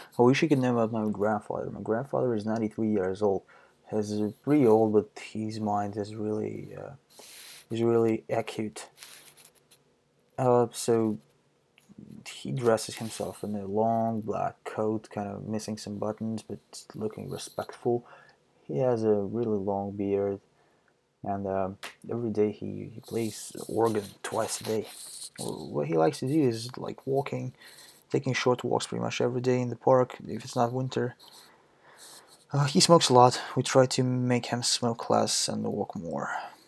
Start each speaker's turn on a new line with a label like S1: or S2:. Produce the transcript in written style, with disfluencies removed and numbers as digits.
S1: I wish I could know about my grandfather. My grandfather is 93 years old. He's pretty old, but his mind is really acute. So he dresses himself in a long black coat, kind of missing some buttons, but looking respectful. He has a really long beard, and every day he plays organ twice a day. What he likes to do is like walking, taking short walks pretty much every day in the park if it's not winter. He smokes a lot. We try to make him smoke less and walk more.